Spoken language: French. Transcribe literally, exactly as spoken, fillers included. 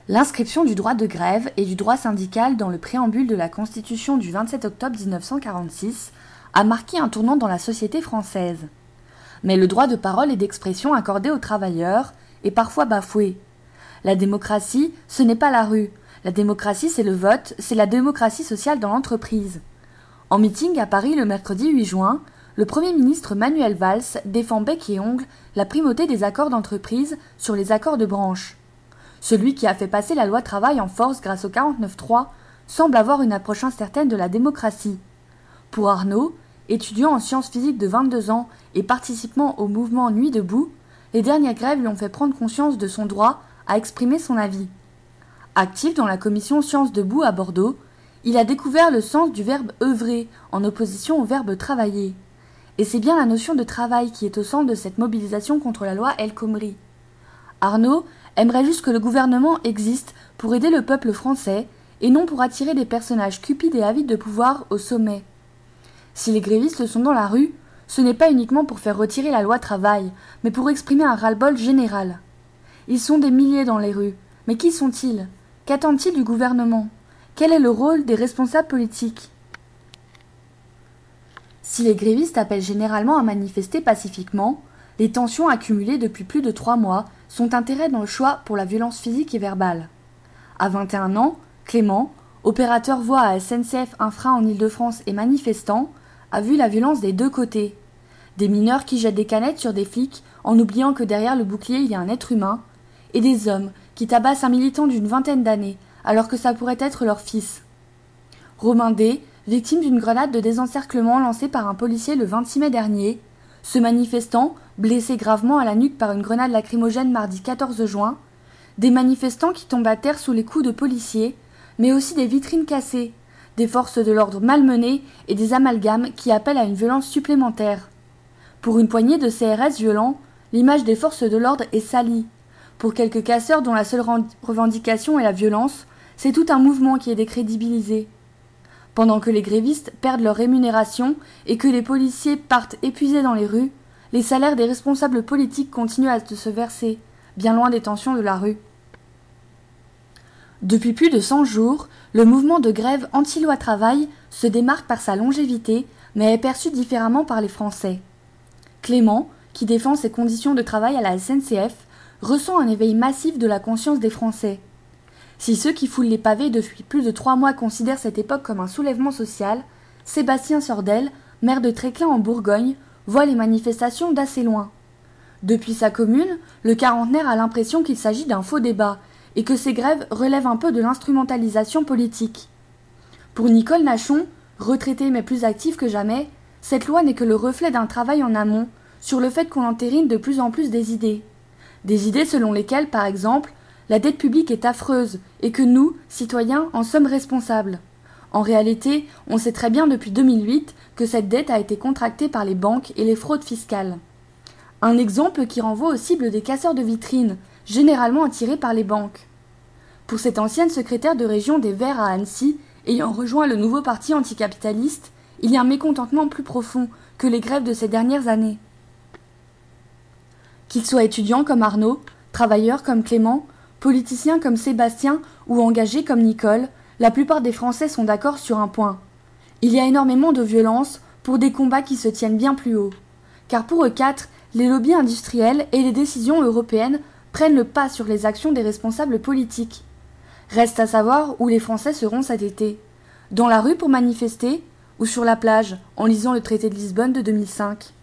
L'inscription du droit de grève et du droit syndical dans le préambule de la Constitution du vingt-sept octobre mille neuf cent quarante-six a marqué un tournant dans la société française. Mais le droit de parole et d'expression accordé aux travailleurs est parfois bafoué. La démocratie, ce n'est pas la rue. La démocratie, c'est le vote, c'est la démocratie sociale dans l'entreprise. En meeting à Paris le mercredi huit juin, le Premier ministre Manuel Valls défend bec et ongle la primauté des accords d'entreprise sur les accords de branche. Celui qui a fait passer la loi travail en force grâce au quarante-neuf trois semble avoir une approche incertaine de la démocratie. Pour Arnaud, étudiant en sciences physiques de vingt-deux ans et participant au mouvement Nuit debout, les dernières grèves lui ont fait prendre conscience de son droit à exprimer son avis. Actif dans la commission Sciences debout à Bordeaux, il a découvert le sens du verbe œuvrer en opposition au verbe travailler. Et c'est bien la notion de travail qui est au centre de cette mobilisation contre la loi El Khomri. Arnaud aimerait juste que le gouvernement existe pour aider le peuple français et non pour attirer des personnages cupides et avides de pouvoir au sommet. Si les grévistes sont dans la rue, ce n'est pas uniquement pour faire retirer la loi travail, mais pour exprimer un ras-le-bol général. Ils sont des milliers dans les rues, mais qui sont-ils? Qu'attendent-ils du gouvernement? Quel est le rôle des responsables politiques? Si les grévistes appellent généralement à manifester pacifiquement, les tensions accumulées depuis plus de trois mois sont intérêts dans le choix pour la violence physique et verbale. À vingt et un ans, Clément, opérateur voix à S N C F Infra en Île-de-France et manifestant, a vu la violence des deux côtés. Des mineurs qui jettent des canettes sur des flics en oubliant que derrière le bouclier il y a un être humain, et des hommes qui tabassent un militant d'une vingtaine d'années alors que ça pourrait être leur fils. Romain D, victime d'une grenade de désencerclement lancée par un policier le vingt-six mai dernier, ce manifestant, blessé gravement à la nuque par une grenade lacrymogène mardi quatorze juin, des manifestants qui tombent à terre sous les coups de policiers, mais aussi des vitrines cassées, des forces de l'ordre malmenées et des amalgames qui appellent à une violence supplémentaire. Pour une poignée de C R S violents, l'image des forces de l'ordre est salie. Pour quelques casseurs dont la seule revendication est la violence, c'est tout un mouvement qui est décrédibilisé. Pendant que les grévistes perdent leur rémunération et que les policiers partent épuisés dans les rues, les salaires des responsables politiques continuent à se verser, bien loin des tensions de la rue. Depuis plus de cent jours, le mouvement de grève anti-loi travail se démarque par sa longévité, mais est perçu différemment par les Français. Clément, qui défend ses conditions de travail à la S N C F, ressent un éveil massif de la conscience des Français. Si ceux qui foulent les pavés depuis plus de trois mois considèrent cette époque comme un soulèvement social, Sébastien Sordel, maire de Tréclin en Bourgogne, voit les manifestations d'assez loin. Depuis sa commune, le quarantenaire a l'impression qu'il s'agit d'un faux débat et que ces grèves relèvent un peu de l'instrumentalisation politique. Pour Nicole Nachon, retraitée mais plus active que jamais, cette loi n'est que le reflet d'un travail en amont sur le fait qu'on entérine de plus en plus des idées. Des idées selon lesquelles, par exemple, la dette publique est affreuse et que nous, citoyens, en sommes responsables. En réalité, on sait très bien depuis deux mille huit que cette dette a été contractée par les banques et les fraudes fiscales. Un exemple qui renvoie aux cibles des casseurs de vitrines, généralement attirés par les banques. Pour cette ancienne secrétaire de région des Verts à Annecy, ayant rejoint le nouveau parti anticapitaliste, il y a un mécontentement plus profond que les grèves de ces dernières années. Qu'ils soient étudiants comme Arnaud, travailleurs comme Clément, politiciens comme Sébastien ou engagés comme Nicole, la plupart des Français sont d'accord sur un point. Il y a énormément de violence pour des combats qui se tiennent bien plus haut. Car pour eux quatre, les lobbies industriels et les décisions européennes prennent le pas sur les actions des responsables politiques. Reste à savoir où les Français seront cet été. Dans la rue pour manifester ou sur la plage en lisant le traité de Lisbonne de deux mille cinq.